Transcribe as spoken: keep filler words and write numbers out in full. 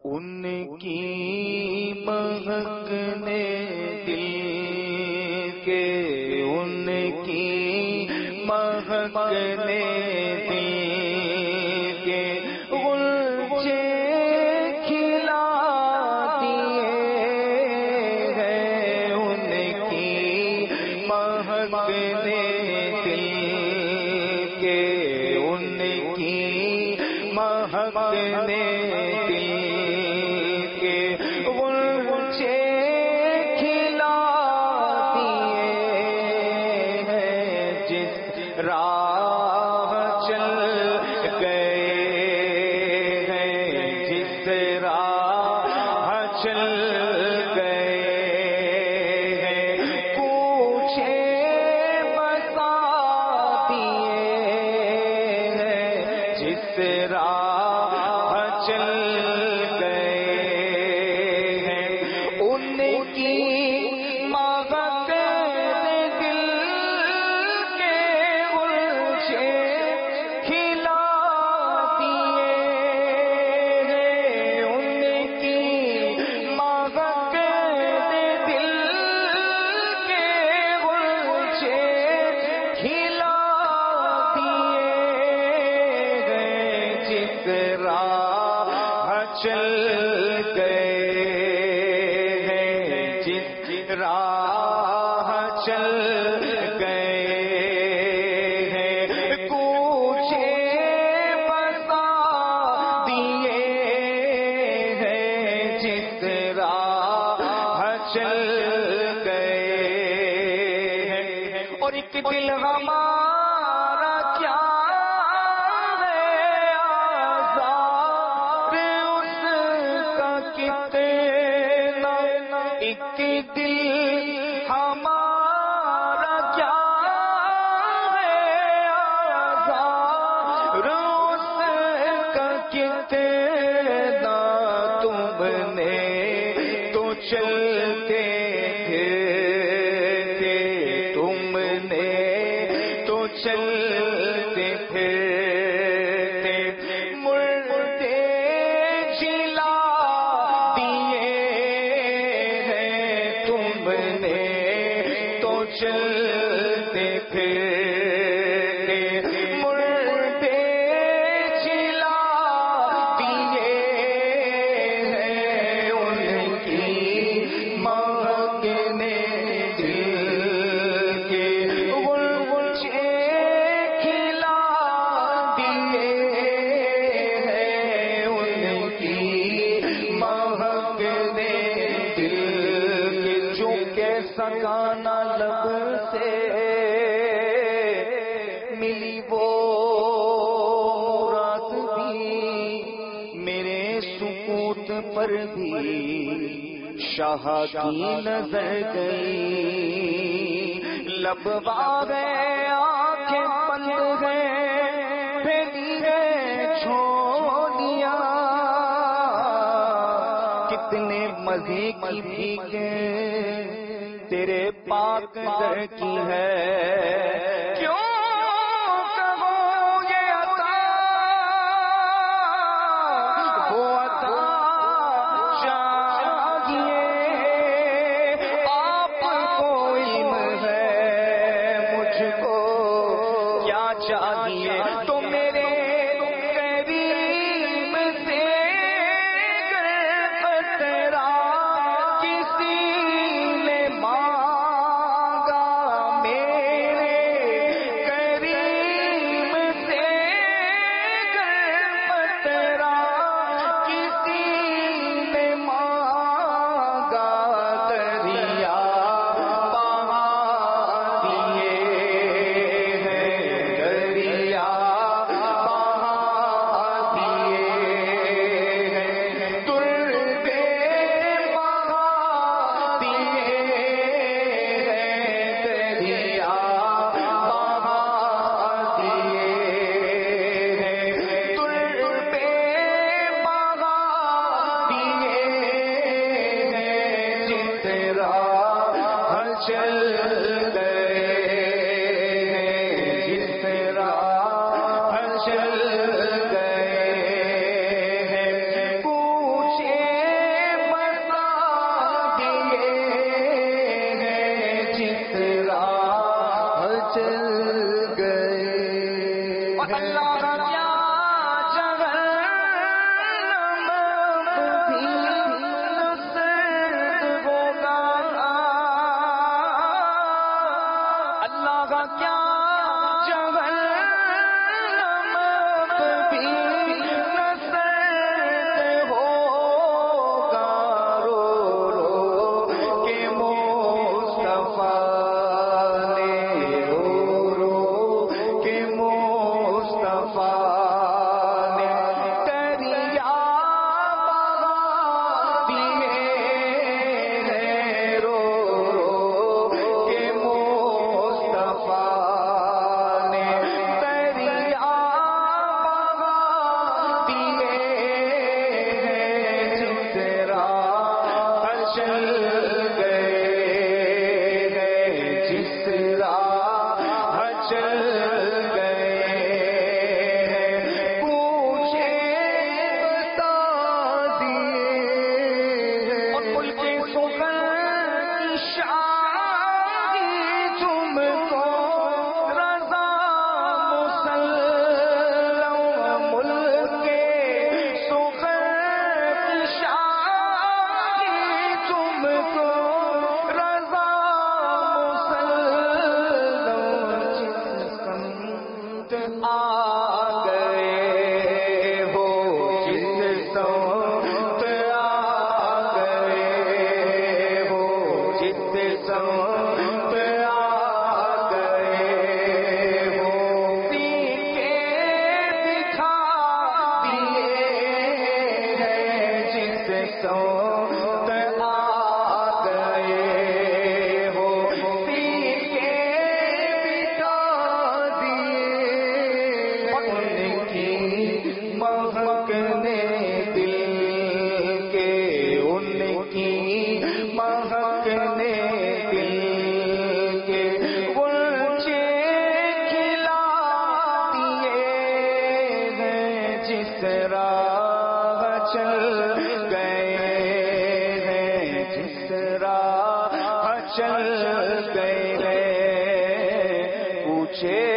ان کی مہکنے دل کے، ان کی مہکنے دل کے غنچے کھلا دیے ہیں، ان کی مہکنے دل کے، ان کی مہکنے راہ چل گئے ہیں، جس راہ چل گئے ہیں، کوچے بسا دیے ہیں، جس راہ چل گئے ہیں، ان کی چل گئے ہیں، جس راہ چل گئے ہیں، کوچے بسا دیے ہیں، جس راہ چل گئے ہیں، اور ایک دل ہمارا کیا ایک دل ہمارا کیا ہے آزار، اس کا کتنا تم نے تو چلتے تھے، تم نے تو چلتے تھے، مردے جلا چلتے تھے، مردے جلا دیے ہیں، ان کی مہکنے دل کے غنچے کھلا دیے ہیں، ان کی مہکنے دل کے، جو کیسا گانا لب سے ملی وہ رات بھی، میرے سکوت پر بھی شاہ کی نظر گئی، لب گئے آنکھیں بند گئے، پھیلی گئے چھوڑیاں، کتنے مزے کی بھیگے تیرے پاک در کی ہے، کیوں کہوں یہ عطا وہ عطا چاہیے، آپ کو علم ہے مجھ کو کیا چاہیے، تو میرے کریم سے قطرہ کسی نے مانگا، میرے کریم سے قطرہ کسی نے مانگا، دریا بہا دیے ہیں، دریا بہا دیے ہیں، دربے بہا دیے ہیں، دریا بہا دیے ہیں، دربے بہا دیے ہیں، جس راہ چل گئے ہیں، جس راہ چل گئے ہیں، کوچے سوت آ گئے ہو سینے بٹھا دیے ان کی مہکنے دل کے ان کی مہکنے دل کے گلچے کھلا دیے ہیں جس راہ چل گئے ہیں جس راہ چل گئے ہیں پوچھے